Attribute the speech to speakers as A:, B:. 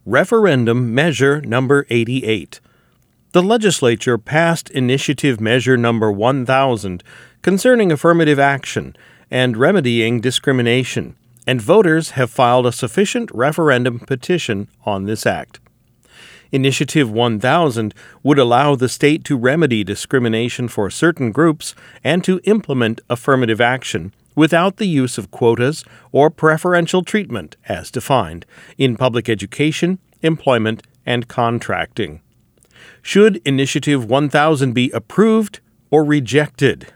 A: Referendum Measure Number 88. The legislature passed Initiative Measure Number 1000 concerning affirmative action and remedying discrimination, and voters have filed a sufficient referendum petition on this act. Initiative 1000 would allow the state to remedy discrimination for certain groups and to implement affirmative action without the use of quotas or preferential treatment as defined in public education, employment, and contracting. Should Initiative 1000 be approved or rejected?